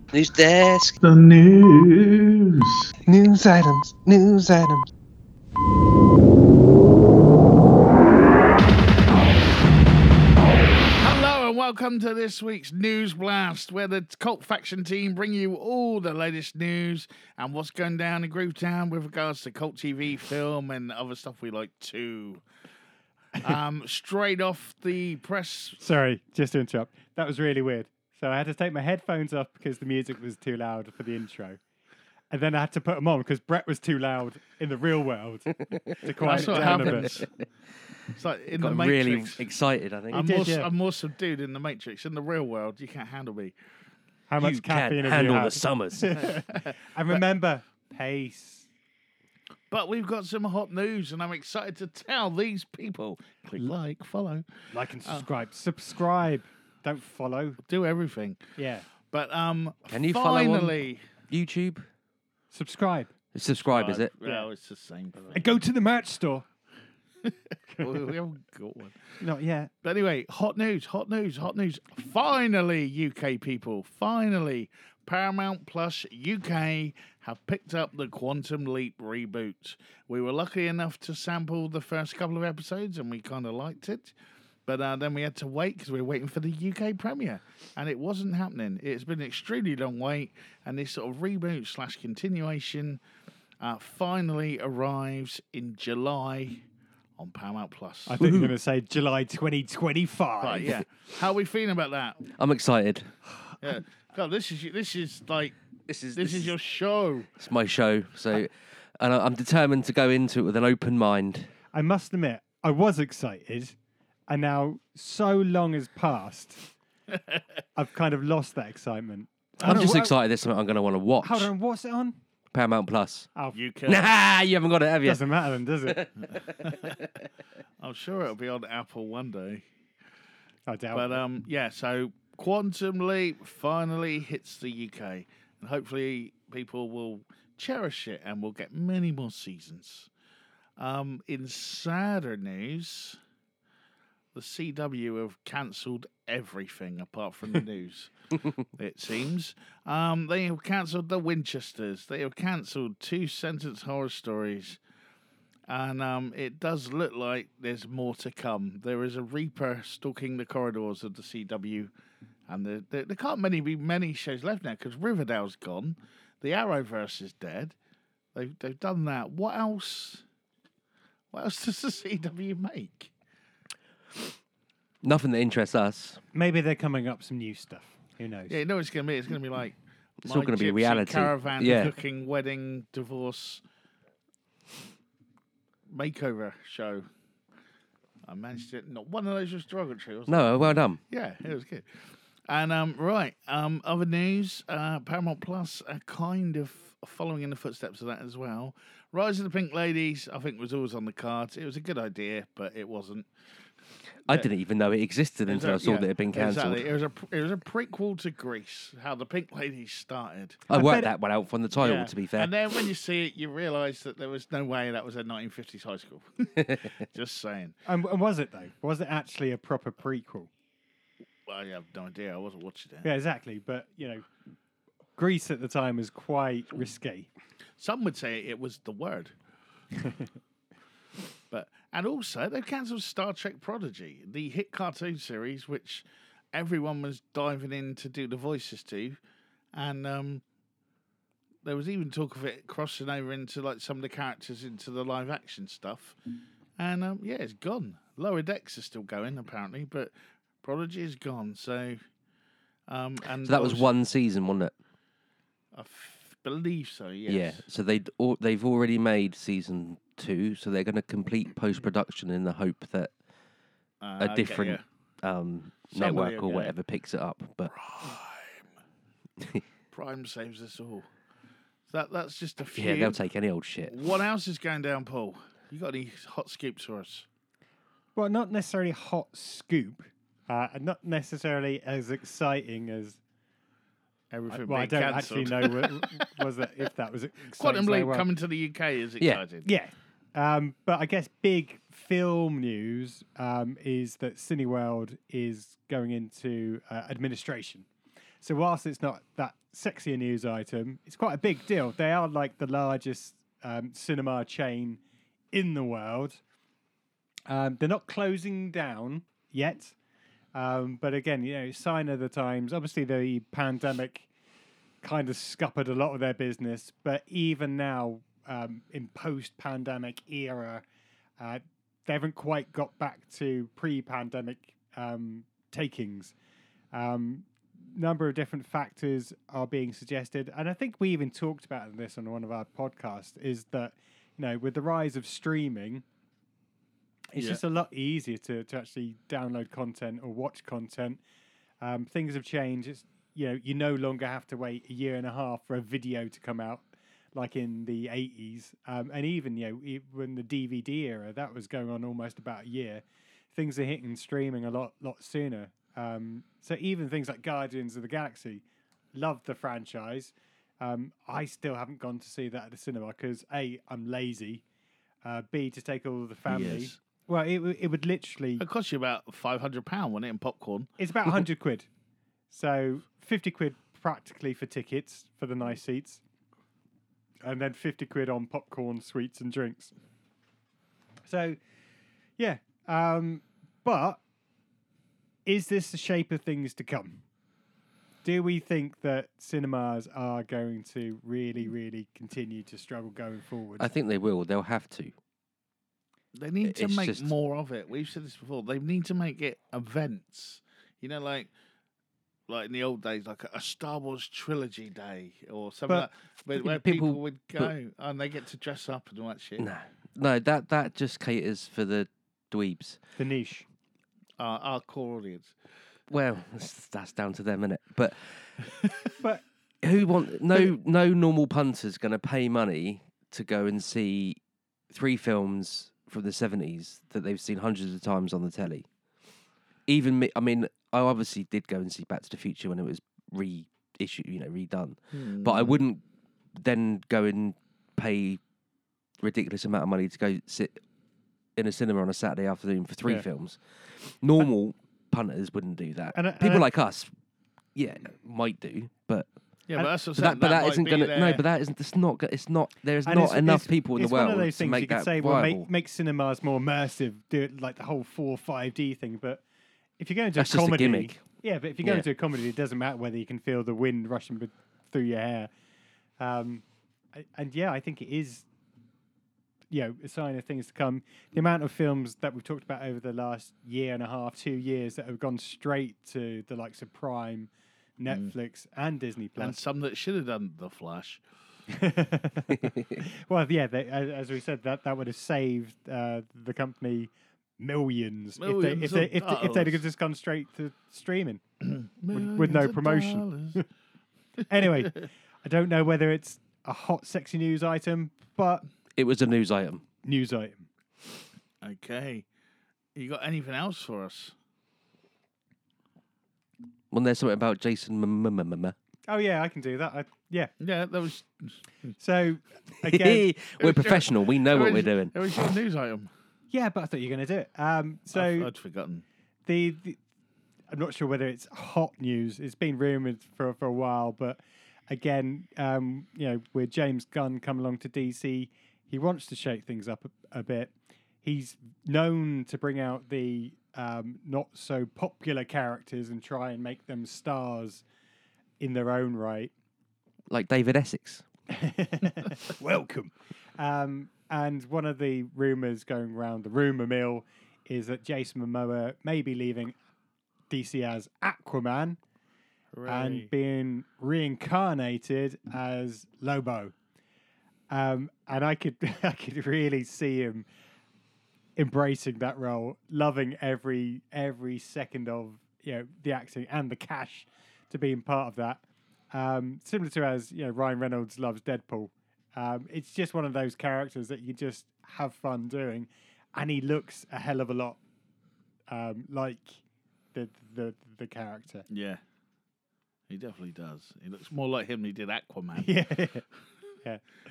News desk. The news. News items. News items. Hello and welcome to this week's News Blast, where the Cult Faction team bring you all the latest news and what's going down in Groovetown with regards to cult TV, film, and other stuff we like too. Straight off the press. Sorry, just to interrupt. That was really weird. So I had to take my headphones off because the music was too loud for the intro. And then I had to put them on because Brett was too loud in the real world to quiet That's it what down a happens. bit. It's like in Got the really Matrix. excited, I think. I'm more subdued in the Matrix. In the real world, you can't handle me. How much You caffeine can't have you handle had? the summers. And remember, pace. But we've got some hot news, and I'm excited to tell these people. Click like, follow, Like and subscribe. Subscribe. Don't follow. do everything. Yeah. But Can you follow on finally, YouTube? Subscribe. Subscribe, is it? Well, it's the same thing. And go to the merch store. we haven't got one. Not yet. But anyway, hot news, hot news, hot news. Finally, UK people, finally, Paramount Plus UK have picked up the Quantum Leap reboot. We were lucky enough to sample the first couple of episodes and we kind of liked it. But then we had to wait because we were waiting for the UK premiere. And it wasn't happening. It's been an extremely long wait. And this sort of reboot / continuation finally arrives in July on Paramount Plus. I think you're going to say July 2025. Right, yeah. How are we feeling about that? I'm excited. Yeah. God, this is like This is this is your show. It's my show, so and I'm determined to go into it with an open mind. I must admit, I was excited, and now so long has passed, I've kind of lost that excitement. I'm just excited. There's something I'm going to want to watch. Hold on, what's it on? Paramount Plus. Oh, UK. Nah, you haven't got it, have you? doesn't matter then, does it? I'm sure it'll be on Apple one day. I doubt But it. yeah, so Quantum Leap finally hits the UK. And hopefully people will cherish it and we'll get many more seasons. In sadder news, the CW have cancelled everything apart from the news, it seems. They have cancelled The Winchesters. They have cancelled 2 sentence horror stories. And it does look like there's more to come. There is a Reaper stalking the corridors of the CW. And there can't be many shows left now because Riverdale's gone. The Arrowverse is dead. They've done that. What else? What else does the CW make? Nothing that interests us. Maybe they're coming up some new stuff. Who knows? Yeah, you know what it's going to be. It's going to be like It's all My gonna be Gypsy reality. Caravan, Yeah. cooking, wedding, divorce, makeover show. I managed it. Not one of those was derogatory, was it? No, well done. Yeah, it was good. And other news, Paramount Plus are kind of following in the footsteps of that as well. Rise of the Pink Ladies, I think, was always on the cards. It was a good idea, but it wasn't. I didn't even know it existed until I saw that it had been cancelled. Exactly. It was a prequel to Grease, how the Pink Ladies started. I bet worked it- that one out from the title, Yeah. to be fair. And then when you see it, you realise that there was no way that was a 1950s high school. Just saying. And was it, though? Was it actually a proper prequel? Well, I have no idea. I wasn't watching it. Yeah, exactly. But, Greece at the time was quite risky. Some would say it was the word. And also they've cancelled Star Trek Prodigy, the hit cartoon series, which everyone was diving in to do the voices to, and there was even talk of it crossing over into like some of the characters into the live action stuff. And yeah, it's gone. Lower Decks is still going apparently, but Prodigy is gone. So, and So that was one season, wasn't it? I believe so. Yes. Yeah. So they've already made season 2, so they're going to complete post production in the hope that a Okay, different yeah. network will or get whatever picks it up. But Prime saves us all. That's just a few. yeah, they'll take any old shit. What else is going down, Paul? You got any hot scoops for us? Well, not necessarily hot scoop, and not necessarily as exciting as. Everything Well, I being don't cancelled. actually know was that if that was exciting. Quantum as they Leap were. coming to the UK is Yeah. exciting. Yeah. But I guess big film news is that Cineworld is going into administration. So whilst it's not that sexy a news item, it's quite a big deal. They are like the largest cinema chain in the world. They're not closing down yet. But again, sign of the times. Obviously, the pandemic kind of scuppered a lot of their business. But even now, in post-pandemic era, they haven't quite got back to pre-pandemic takings. Number of different factors are being suggested, and I think we even talked about this on one of our podcasts. Is that with the rise of streaming, it's just a lot easier to actually download content or watch content. Things have changed. It's, you no longer have to wait a year and a half for a video to come out like in the 80s. And even, when the DVD era, that was going on almost about a year. Things are hitting streaming a lot sooner. So even things like Guardians of the Galaxy, love the franchise. I still haven't gone to see that at the cinema because A, I'm lazy. B, to take all of the family. Yes. Well, it would literally... It cost you about £500, wasn't it, in popcorn? It's about 100 quid. So 50 quid practically for tickets for the nice seats. And then 50 quid on popcorn, sweets and drinks. So, yeah. But is this the shape of things to come? Do we think that cinemas are going to really, really continue to struggle going forward? I think they will. They'll have to. They need to It's make just- more of it. We've said this before. They need to make it events. Like in the old days, like a Star Wars trilogy day or something But like where people- people would go and they get to dress up and all that shit. No, that just caters for the dweebs. The niche. Our core audience. Well, that's down to them, innit? But But no normal punter's going to pay money to go and see 3 films from the 70s that they've seen hundreds of times on the telly. Even me, I mean, I obviously did go and see Back to the Future when it was reissued, redone. But I wouldn't then go and pay ridiculous amount of money to go sit in a cinema on a Saturday afternoon for 3 films. Normal punters wouldn't do that. People like us, might do, but Yeah, but that's what but that isn't going to. No, but that isn't. It's not. It's not. There's And not enough people in the it's one world of those to things make you could that say, viable. well, make cinemas more immersive, do it like the whole 4 or 5D thing. But if you're going to That's a just a comedy, gimmick. yeah, but if you're going Yeah. to a comedy, it doesn't matter whether you can feel the wind rushing through your hair. I think it is, a sign of things to come. The amount of films that we've talked about over the last year and a half, 2 years that have gone straight to the likes of Prime, Netflix, and Disney and Plus. some that should have done The Flash. Well, yeah, as we said, that would have saved the company millions, Millions if of they'd dollars. have just gone straight to streaming with no Millions of promotion. dollars. Anyway, I don't know whether it's a hot, sexy news item, but It was a news item. news item. Okay. You got anything else for us? When there's something about Jason Oh yeah, I can do that. Yeah. Yeah, that was. So again, we're professional. We know what we're doing. It was your news item. yeah, but I thought you were going to do it. So I'd forgotten. the I'm not sure whether it's hot news. It's been rumored for a while, but again, with James Gunn coming along to DC, he wants to shake things up a bit. He's known to bring out the not so popular characters and try and make them stars in their own right. Like David Essex. Welcome. And one of the rumors going around the rumor mill is that Jason Momoa may be leaving DC as Aquaman and being reincarnated as Lobo. And I could really see him embracing that role, loving every second of the acting and the cash to being part of that. Similar to as Ryan Reynolds loves Deadpool. It's just one of those characters that you just have fun doing, and he looks a hell of a lot like the character. Yeah. He definitely does. He looks more like him than he did Aquaman. Yeah, yeah.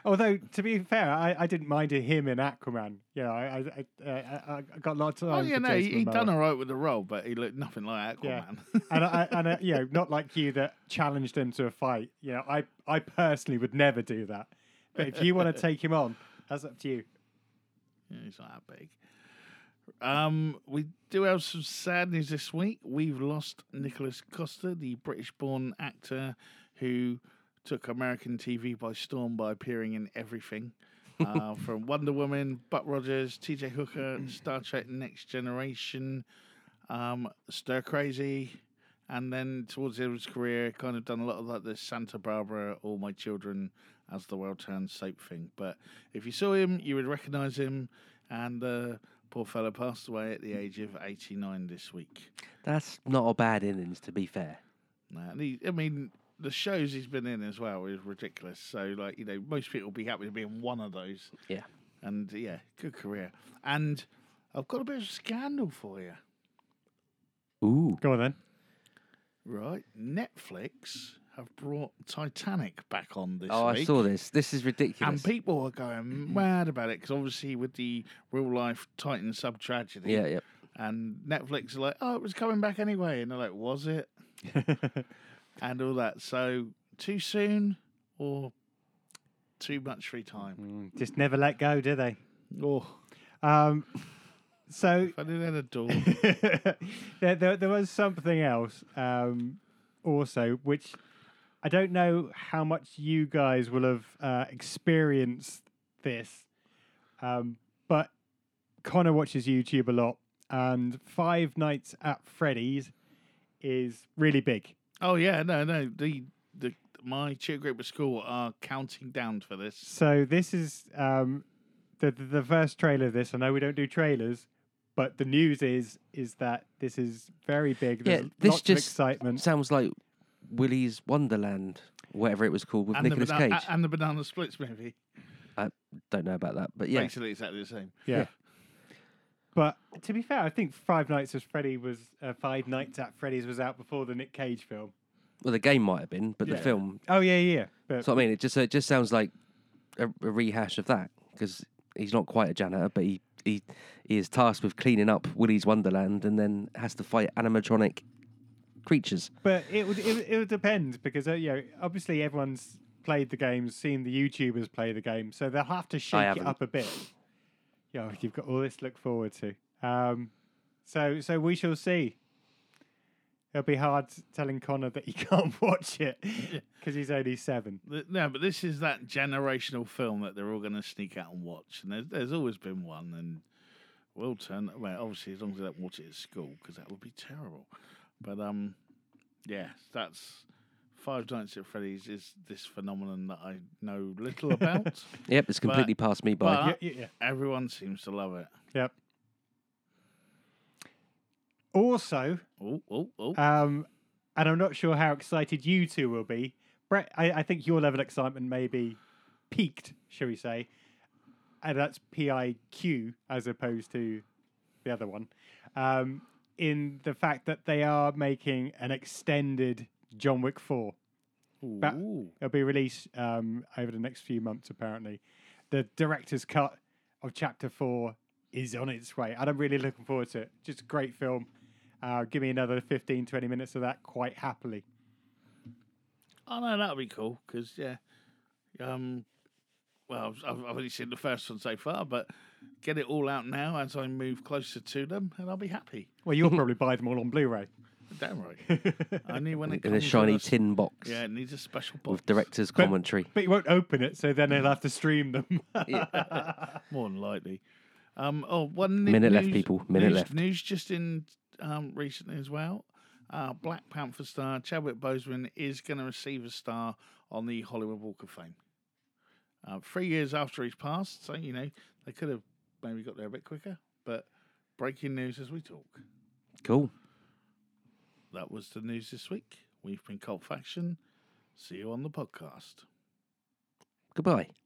Although, to be fair, I didn't mind him in Aquaman. You know, I got lots of Oh time yeah, for no, Jason he Momoa. done all right with the role, but he looked nothing like Yeah. Aquaman. and you know, not like you that challenged him to a fight. You know, I personally would never do that. But if you want to take him on, that's up to you. Yeah, he's not that big. We do have some sad news this week. We've lost Nicholas Costa, the British-born actor who took American TV by storm by appearing in everything. From Wonder Woman, Buck Rogers, TJ Hooker, Star Trek Next Generation, Stir Crazy, and then towards the end of his career, kind of done a lot of like the Santa Barbara, All My Children, As the World Turns soap thing. But if you saw him, you would recognise him, and poor fellow passed away at the age of 89 this week. That's not a bad innings, to be fair. And I mean, the shows he's been in as well is ridiculous. So, like, you know, most people will be happy to be in one of those. Yeah. And, yeah, good career. And I've got a bit of a scandal for you. Ooh. Go on then. Right. Netflix have brought Titanic back on this Oh, week. I saw this. This is ridiculous. And people are going mad about it because obviously with the real-life Titan sub-tragedy. Yeah, yeah. And Netflix are like, oh, it was coming back anyway. And they're like, was it? And all that. So, too soon or too much free time? Just never let go, do they? Oh, So if I didn't have a door. there was something else also, which I don't know how much you guys will have experienced this, but Connor watches YouTube a lot, and Five Nights at Freddy's is really big. Oh, yeah, no. My cheer group at school are counting down for this. So this is the first trailer of this. I know we don't do trailers, but the news is that this is very big. There's this lots of just excitement. Sounds like Willy's Wonderland, whatever it was called, with Nicolas Cage. And the Banana Splits movie. I don't know about that, but yeah. Basically exactly the same. Yeah. But to be fair, I think Five Nights at Freddy's was out before the Nick Cage film. Well, the game might have been, but the Yeah. film. Oh yeah. But That's what I mean. It just sounds like a rehash of that, because he's not quite a janitor, but he is tasked with cleaning up Willy's Wonderland and then has to fight animatronic creatures. But it would depend because obviously everyone's played the games, seen the YouTubers play the game, so they'll have to shake it haven't. up a bit. You've got all this to look forward to. So we shall see. It'll be hard telling Connor that he can't watch it because he's only 7. No, but this is that generational film that they're all going to sneak out and watch. And there's always been one. And we'll turn, well, obviously, as long as they don't watch it at school, because that would be terrible. But, yeah, that's Five Nights at Freddy's is this phenomenon that I know little about. Yep, it's completely passed me by. But everyone seems to love it. Yep. Also, and I'm not sure how excited you two will be. Brett, I think your level of excitement may be peaked, shall we say. And that's PIQ as opposed to the other one. In the fact that they are making an extended John Wick 4. Ooh. It'll be released over the next few months, apparently. The director's cut of Chapter 4 is on its way. And I'm really looking forward to it. Just a great film. Give me another 15, 20 minutes of that quite happily. Oh, no, that'll be cool, because, yeah. Well, I've only seen the first one so far, but get it all out now as I move closer to them, and I'll be happy. Well, you'll probably buy them all on Blu-ray. Damn right. Only when it In comes a shiny first. tin box Yeah, it needs a special box. with director's commentary. But you won't open it, so then they'll have to stream them. More than likely. One Minute left, news- people. Minute news, left. News just in recently as well. Black Panther star Chadwick Boseman is going to receive a star on the Hollywood Walk of Fame. 3 years after he's passed, so, you know, they could have maybe got there a bit quicker. But breaking news as we talk. Cool. That was the news this week. We've been Cult Faction. See you on the podcast. Goodbye.